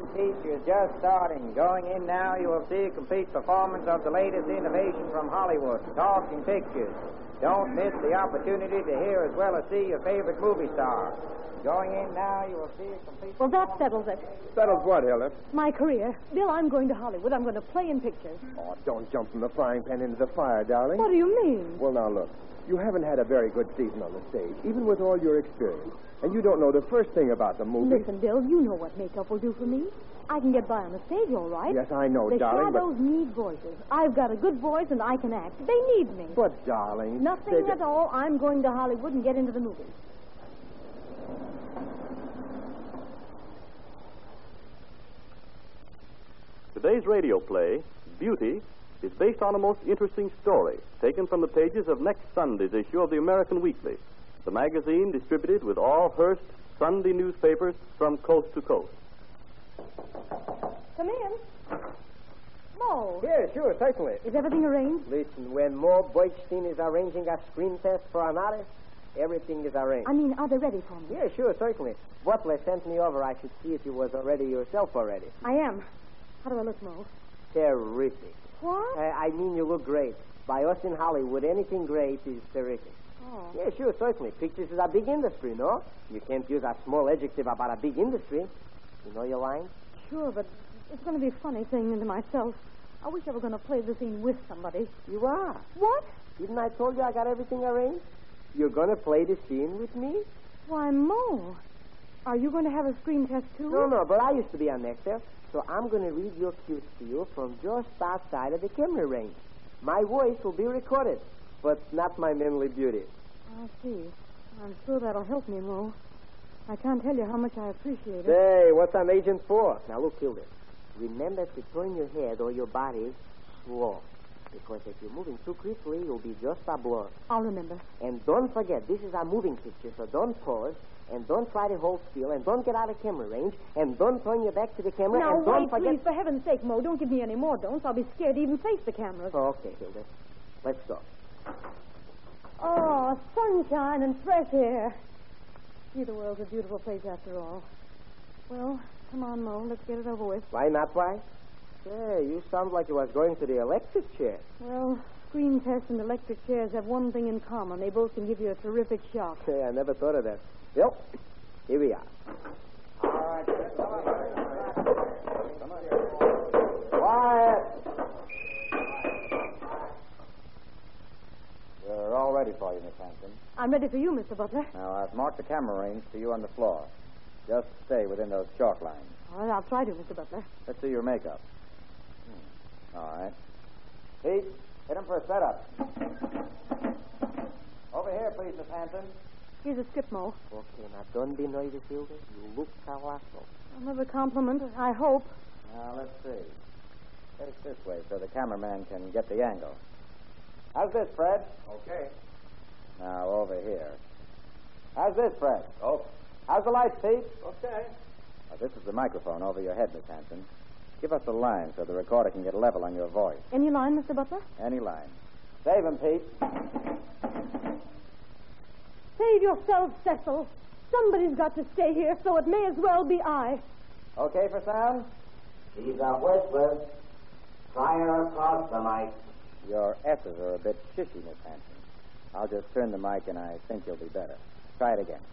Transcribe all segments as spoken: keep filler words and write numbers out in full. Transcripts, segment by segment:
feature's just starting. Going in now, you will see a complete performance of the latest innovation from Hollywood, Talking Pictures. Don't miss the opportunity to hear as well as see your favorite movie star. Going in now, you will see a complete... Well, that settles it. Settles what, Hilda? My career. Bill, I'm going to Hollywood. I'm going to play in pictures. Oh, don't jump from the frying pan into the fire, darling. What do you mean? Well, now, look. You haven't had a very good season on the stage, even with all your experience. And you don't know the first thing about the movie. Listen, Bill, you know what makeup will do for me. I can get by on the stage, all right. Yes, I know, the darling, shadows but... need voices. I've got a good voice, and I can act. They need me. But, darling... Nothing they... at all. I'm going to Hollywood and get into the movies. Today's radio play, Beauty, is based on a most interesting story taken from the pages of next Sunday's issue of the American Weekly, the magazine distributed with all Hearst Sunday newspapers from coast to coast. Come in. Mo. Yeah, sure, certainly. Is everything arranged? Listen, when Mo Boystein is arranging a screen test for an artist, everything is arranged. I mean, are they ready for me? Yeah, sure, certainly. Butler sent me over. I should see if you was already yourself already. I am. How do I look, Mo? Terrific. What? Uh, I mean, you look great. By us in Hollywood, anything great is terrific. Oh. Yeah, sure, certainly. Pictures is a big industry, no? You can't use a small adjective about a big industry. You know your line? Sure, but it's going to be funny saying into myself, I wish I were going to play the scene with somebody. You are. What? Didn't I told you I got everything arranged? You're going to play the scene with me? Why, Mo, are you going to have a screen test, too? No, no, but I used to be an actor, so I'm going to read your cues to you from just outside of the camera range. My voice will be recorded, but not my manly beauty. I see. I'm sure that'll help me, Mo. I can't tell you how much I appreciate it. Hey, what's an agent for? Now, look, Hilda. Remember to turn your head or your body slow. Because if you're moving too quickly, you'll be just a blur. I'll remember. And don't forget, this is a moving picture, so don't pause, and don't try to hold still, and don't get out of camera range, and don't turn your back to the camera, now, and don't wait, forget... please, for heaven's sake, Mo, don't give me any more don'ts. I'll be scared to even face the cameras. Oh, okay, Hilda. Let's go. Oh, sunshine and fresh air. Gee, the world's a beautiful place after all. Well, come on, Mo, let's get it over with. Why not, why? Say, you sound like you was going to the electric chair. Well, screen tests and electric chairs have one thing in common. They both can give you a terrific shock. Hey, I never thought of that. Well, here we are. All right, Fred. Come on. Quiet. We're all ready for you, Miss Hampton. I'm ready for you, Mister Butler. Now, I've marked the camera range for you on the floor. Just stay within those chalk lines. All right, I'll try to, Mister Butler. Let's see your makeup. Hmm. All right. Pete, hit him for a setup. Over here, please, Miss Hampton. Here's a script, Mo. Okay, now don't be nervous, Hilda. You look colossal. Another compliment, I hope. Now, let's see. Face this way so the cameraman can get the angle. How's this, Fred? Okay. Now, over here. How's this, Fred? Oh. How's the lights, Pete? Okay. Now, this is the microphone over your head, Miss Hampton. Give us a line so the recorder can get level on your voice. Any line, Mister Butler? Any line. Save him, Pete. Save yourself, Cecil. Somebody's got to stay here, so it may as well be I. Okay for sound? She's a whisper. Try her across the mic. Your S's are a bit shishy, Miss Hampton. I'll just turn the mic and I think you'll be better. Try it again.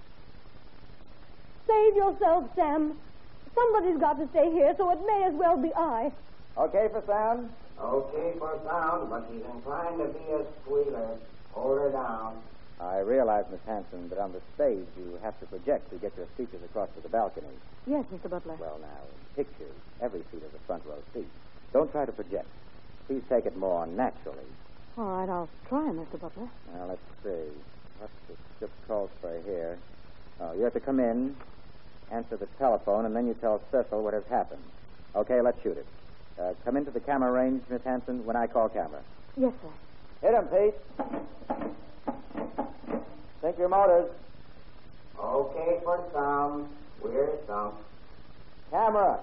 Save yourself, Sam. Somebody's got to stay here, so it may as well be I. Okay for sound? Okay for sound, but she's inclined to be a squealer. Hold her down. I realize, Miss Hampton, that on the stage you have to project to get your speeches across to the balcony. Yes, Mister Butler. Well, now, in pictures, every seat is a front row seat. Don't try to project. Please take it more naturally. All right, I'll try, Mister Butler. Now, let's see. What's the script calls for here? Oh, you have to come in, answer the telephone, and then you tell Cecil what has happened. Okay, let's shoot it. Uh, come into the camera range, Miss Hampton, when I call camera. Yes, sir. Hit him, Pete. Think your motors. Okay for sound. We're some. Camera.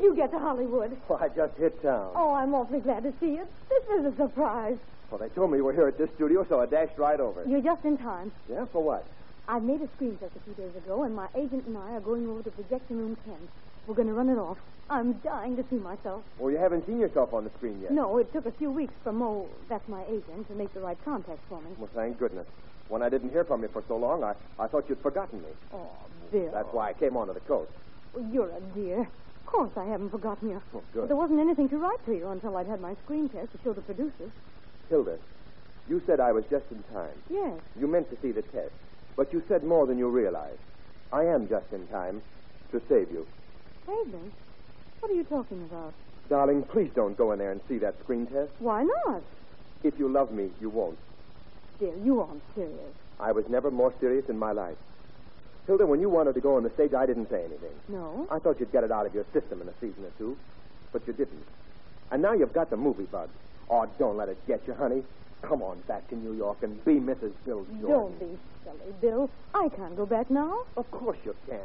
you get to Hollywood? Well, I just hit town. Oh, I'm awfully glad to see you. This is a surprise. Well, they told me you were here at this studio, so I dashed right over. You're just in time. Yeah, for what? I made a screen test a few days ago, and my agent and I are going over to projection room ten. We're going to run it off. I'm dying to see myself. Well, you haven't seen yourself on the screen yet. No, it took a few weeks for Mo, that's my agent, to make the right contact for me. Well, thank goodness. When I didn't hear from you for so long, I, I thought you'd forgotten me. Oh, Bill. That's why I came on to the coast. Well, you're a dear. Of course I haven't forgotten you. Oh, good. There wasn't anything to write to you until I'd had my screen test to show the producers. Hilda, you said I was just in time. Yes. You meant to see the test, but you said more than you realized. I am just in time to save you. Save me? What are you talking about? Darling, please don't go in there and see that screen test. Why not? If you love me, you won't. Dear, you aren't serious. I was never more serious in my life. Hilda, when you wanted to go on the stage, I didn't say anything. No? I thought you'd get it out of your system in a season or two, but you didn't. And now you've got the movie bug. Oh, don't let it get you, honey. Come on back to New York and be Missus Bill Jordan. Don't be silly, Bill. I can't go back now. Of course you can.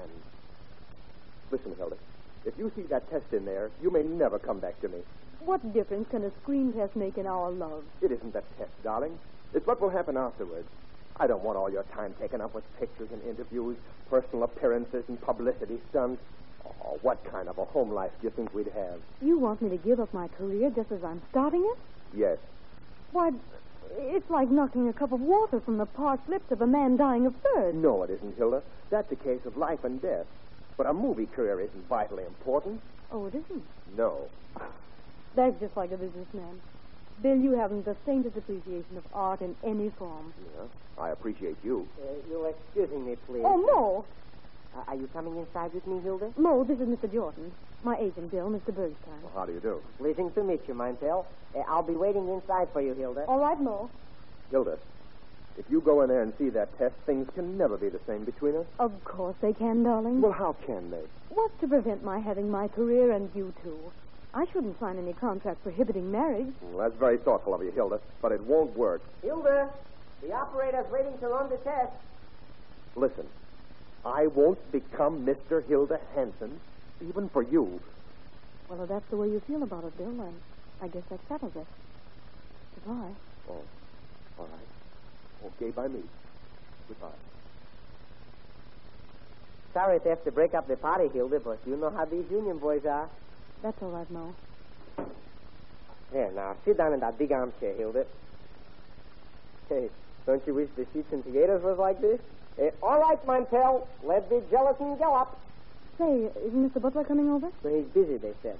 Listen, Hilda. If you see that test in there, you may never come back to me. What difference can a screen test make in our love? It isn't a test, darling. It's what will happen afterwards. I don't want all your time taken up with pictures and interviews, personal appearances and publicity stunts. Oh, what kind of a home life do you think we'd have? You want me to give up my career just as I'm starting it? Yes. Why, it's like knocking a cup of water from the parched lips of a man dying of thirst. No, it isn't, Hilda. That's a case of life and death. But a movie career isn't vitally important. Oh, it isn't? No. That's just like a businessman. Bill, you haven't the faintest appreciation of art in any form. Yeah, I appreciate you. Uh, you'll excuse me, please. Oh, Mo. Uh, are you coming inside with me, Hilda? Mo, this is Mister Jordan. My agent, Bill, Mister Bernstein. Well, how do you do? Pleasing to meet you, Meintel. Uh, I'll be waiting inside for you, Hilda. All right, Mo. Hilda, if you go in there and see that test, things can never be the same between us. Of course they can, darling. Well, how can they? What's to prevent my having my career and you too? I shouldn't sign any contract prohibiting marriage. Well, that's very thoughtful of you, Hilda, but it won't work. Hilda, the operator's waiting to run the test. Listen, I won't become Mister Hilda Hanson, even for you. Well, if that's the way you feel about it, Bill, then I guess that settles it. Goodbye. Oh, all right. Okay by me. Goodbye. Sorry to have to break up the party, Hilda, but you know how these union boys are. That's all right, Mo. Here, now, sit down in that big armchair, Hilda. Hey, don't you wish the sheets and theaters was like this? Eh, all right, Meintel, let the gelatin go up. Say, isn't Mister Butler coming over? So he's busy, they said.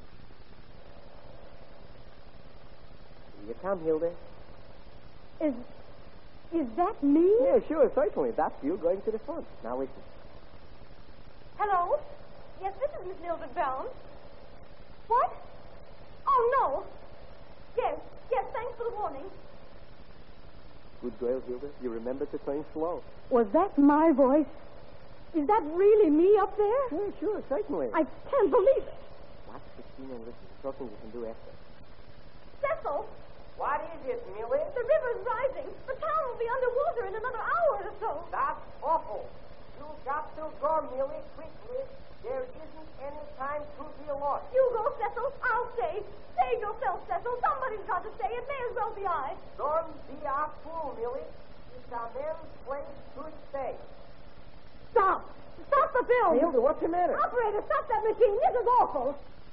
You come, Hilda. Is is that me? Yeah, sure, certainly. That's you going to the front. Now listen. Hello? Yes, this is Miss Mildred Brown. What? Oh, no. Yes, yes, thanks for the warning. Good girl, Hilda. You remember to sing slow. Was that my voice? Is that really me up there? Yeah, sure, certainly. I can't believe it. Watch the scene and listen. Something you can do after. Cecil, What is it, Millie? the river's rising. The town will be underwater in another hour or so. That's awful. You've got to go, Millie, quickly. There isn't any time to be lost. You go, Cecil. I'll stay. Save yourself, Cecil. Somebody's got to stay. It may as well be I. Don't be a fool, Millie. It's a man's place to stay. Stop. Stop the film. Hilda, what's the matter? Operator, stop that machine. This is awful.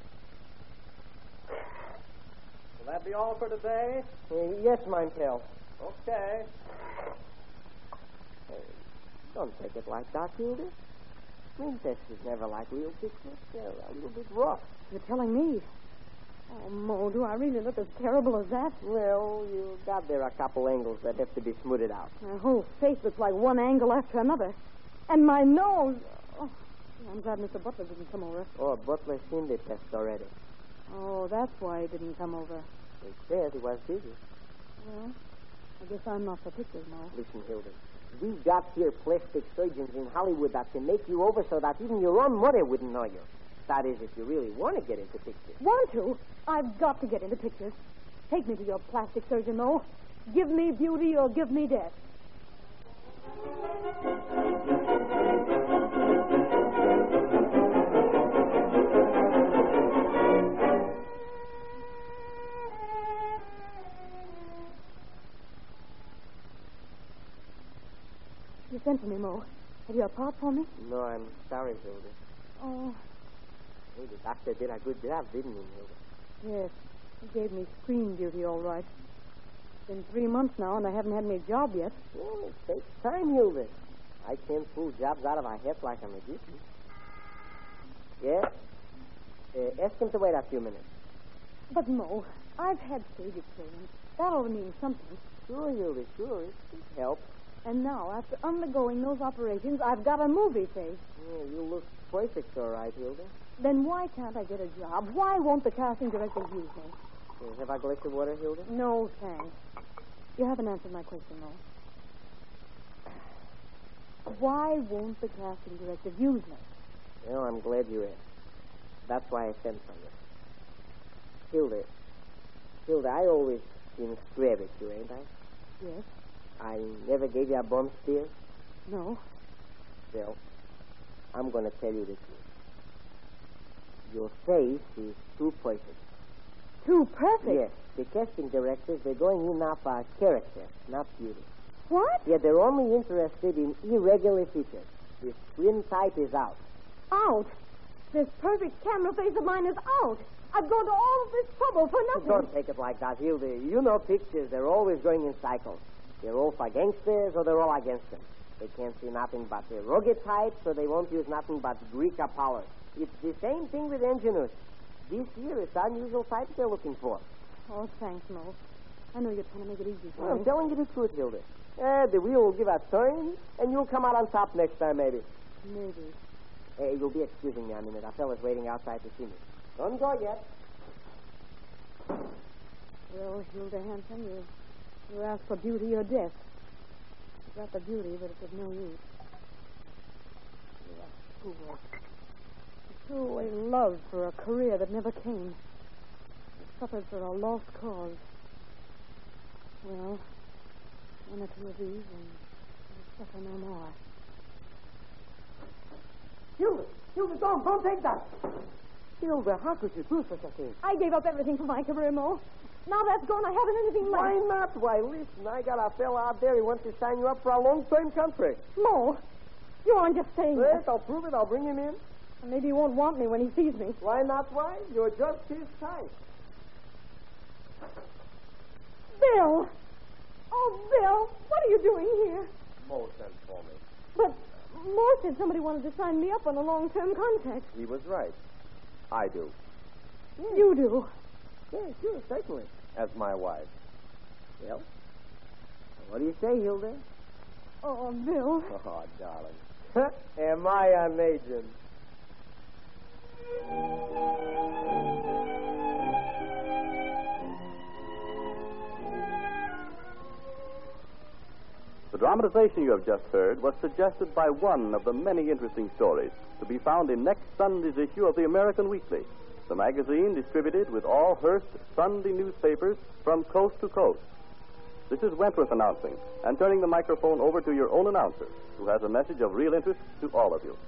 Will that be all for today? Uh, yes, Meintel. Okay. Hey, don't take it like that, Hilda. Screen test is never like real pictures. They're a little bit rough. You're telling me. Oh, Mo, do I really look as terrible as that? Well, you got there a couple angles that have to be smoothed out. My whole face looks like one angle after another. And my nose. Oh, I'm glad Mister Butler didn't come over. Oh, Butler's seen the test already. Oh, that's why he didn't come over. He said he was busy. Well, I guess I'm not for pictures, Mo. Listen, Hilda. We've got here plastic surgeons in Hollywood that can make you over so that even your own mother wouldn't know you. That is, if you really want to get into pictures. Want to? I've got to get into pictures. Take me to your plastic surgeon, Mo. Give me beauty or give me death. You sent for me, Mo. Have you a part for me? No, I'm sorry, Hilda. Oh, Hey, the doctor did a good job, didn't he, Hilda? yes. He gave me screen duty, all right. It's been three months now, and I haven't had any job yet. Well, it takes time, Hilda. I can't pull jobs out of my head like a magician. Yes? Uh, ask him to wait a few minutes. But, Mo, I've had stage experience. That ought to mean something. Sure, Hilda, sure. It, it helps. And now, after undergoing those operations, I've got a movie face. Yeah, you look perfect, all right, Hilda. Then why can't I get a job? Why won't the casting director use me? Uh, have I glass of water, Hilda? No, thanks. You haven't answered my question, Mo. Why won't the casting director use me? Well, I'm glad you asked. That's why I sent for you. Hilda, Hilda, I always been square with you, ain't I? Yes. I never gave you a bum steer. No. Well, I'm going to tell you the truth. Your face is too perfect. Too perfect? Yes. The casting directors, they're going in now for character, not beauty. What? Yeah, they're only interested in irregular features. The screen type is out. Out? This perfect camera face of mine is out. I've gone to all of this trouble for nothing. Don't take it like that, Hilda. You know pictures. They're always going in cycles. They're all for gangsters or they're all against them. They can't see nothing but the rugged types, so they won't use nothing but Greek power. It's the same thing with engineers. This year, it's unusual types they're looking for. Oh, thanks, Mo. I know you're trying to make it easy for Well, me. I'm telling you the truth, Hilda. Eh, the wheel will give a turn, and you'll come out on top next time, maybe. Maybe. Hey, you'll be excusing me a minute. A fella's waiting outside to see me. Don't go yet. Well, Hilda Hanson, you, you asked for beauty or death. You got the beauty, but it's of no use. You're a fool. You threw away love for a career that never came. You suffered for a lost cause. Well, one or two of these, and you'll suffer no more. Hilda, Hilda, don't, don't take that. Hilda, how could you do such a thing? I gave up everything for my career, Mo. Now that's gone, I haven't anything left. Why not? Why, listen, I got a fella out there. He wants to sign you up for a long-term contract. Mo, you aren't just saying Yes, that. I'll prove it. I'll bring him in. And maybe he won't want me when he sees me. Why not? Why? You're just his type. Bill! Oh, Bill, what are you doing here? Mo sent for me. But Mo said somebody wanted to sign me up on a long-term contract. He was right. I do. You do. Yeah, sure, certainly. As my wife. Well, what do you say, Hilda? Oh, Bill. Oh, darling. Am I an agent? The dramatization you have just heard was suggested by one of the many interesting stories to be found in next Sunday's issue of the American Weekly, the magazine distributed with all Hearst Sunday newspapers from coast to coast. This is Wentworth announcing and turning the microphone over to your own announcer, who has a message of real interest to all of you.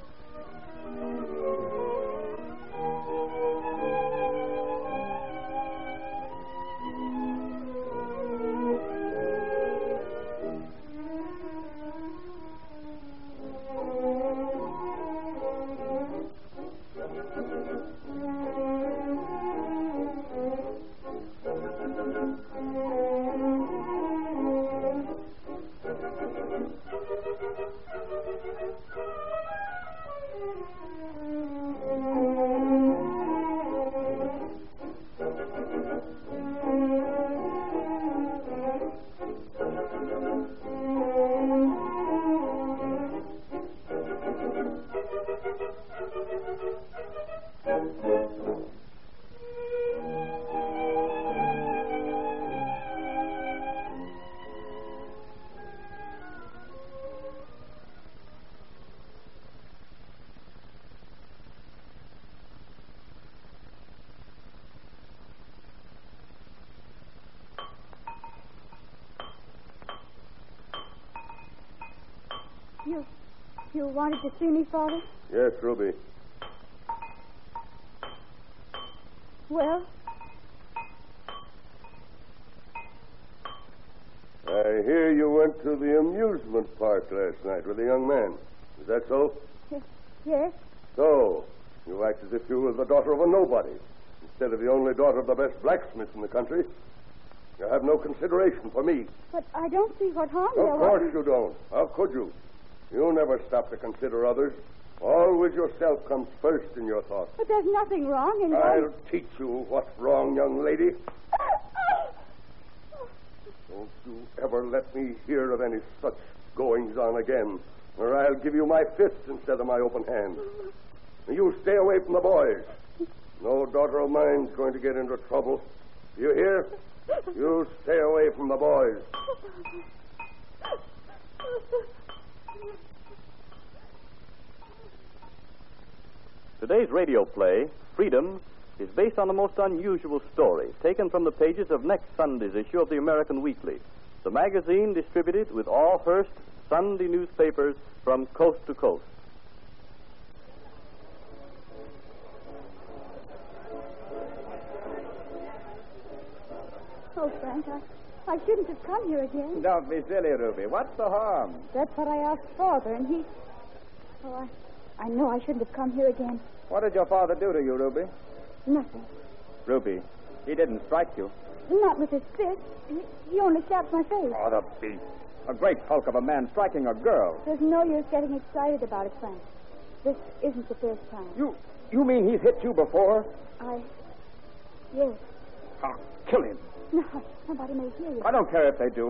You, you wanted to see me, Father? Yes, Ruby. Well, Uh, I hear you went to the amusement park last night with a young man. Is that so? Yes. So, you act as if you were the daughter of a nobody, instead of the only daughter of the best blacksmith in the country. You have no consideration for me. But I don't see what harm there was. Of course you don't. How could you? You never stop to consider others. Always yourself comes first in your thoughts. But there's nothing wrong in I'll going... teach you what's wrong, young lady. Don't you ever let me hear of any such goings-on again, or I'll give you my fist instead of my open hand. You stay away from the boys. No daughter of mine's going to get into trouble. You hear? You stay away from the boys. Today's radio play, Freedom, is based on a most unusual story taken from the pages of next Sunday's issue of the American Weekly, the magazine distributed with all Hearst Sunday newspapers from coast to coast. Oh, Frank, I, I shouldn't have come here again. Don't be silly, Ruby. What's the harm? That's what I asked Father, and he... Oh, I, I know I shouldn't have come here again. What did your father do to you, Ruby? Nothing. Ruby, he didn't strike you. Not with his fist. He, he only slapped my face. Oh, the beast. A great hulk of a man striking a girl. There's no use getting excited about it, Frank. This isn't the first time. You you mean he's hit you before? I... Yes. Ah, kill him. No, somebody may hear you. I don't care if they do.